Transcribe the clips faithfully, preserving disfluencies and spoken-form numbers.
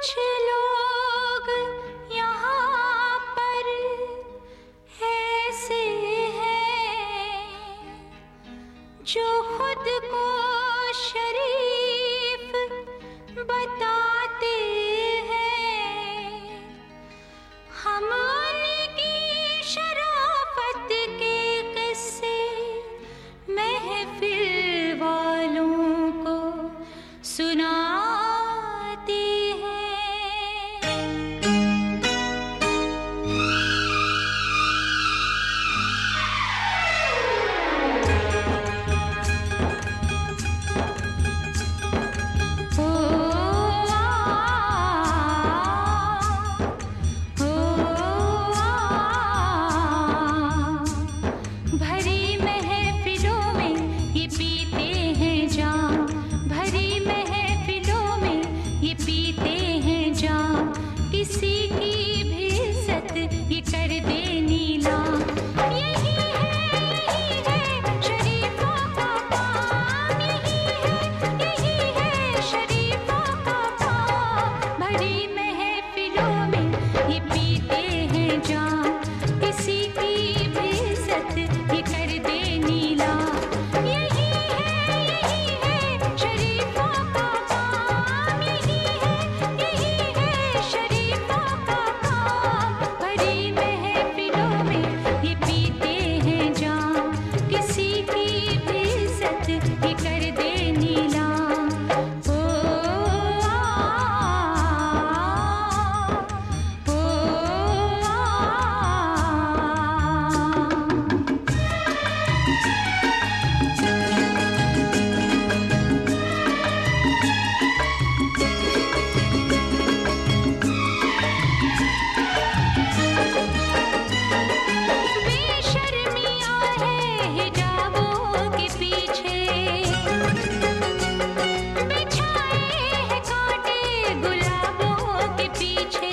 कुछ लोग यहाँ पर ऐसे हैं जो खुद को शरीफ बताते हैं। हम उनकी शराफत के किस्से महफिल वालों को सुनाते हैं। ओ आ, ओ आ, भरी महफिलों में ये पीते हैं जाम, भरी महफिलों में ये पीते हैं जाम, किसी की भी इज्जत ये कर दे नीलाम। यही है यही है शरीफों का काम, यही है यही है शरीफों का काम। भरी महफिलों में ये पीते हैं जाम, किसी की भी इज्जत ये कर दे नीलाम। यही है यही है शरीफों का काम, यही है यही है शरीफों का काम। भरी महफिलों में ये पीते हैं जाम, किसी की भी इज्जत ये कर दे नीलाम। ओ आ, ओ आ, बेशर्मियाँ है हिजाबों के पीछे, बिछाए हैं कांटे गुलाबों के पीछे।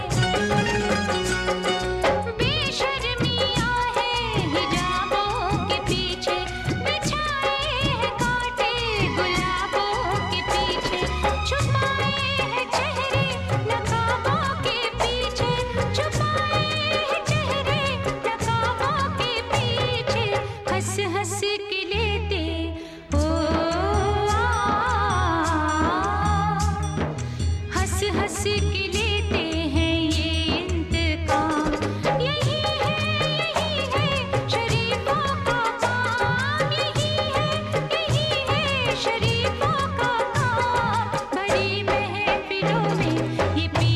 बेशर्मियाँ है हिजाबों के पीछे, बिछाए हैं कांटे गुलाबों के पीछे। छुपाए हैं चेहरे नकाबों के पीछे, छुपाए हैं चेहरे नकाबों के पीछे। हंस हंस के लेते ओ आ, हंस हंस के लेते हैं ये इंतकाम। यही है यही है शरीफों का काम, यही है यही है शरीफों का काम। बड़ी महफिलों में ये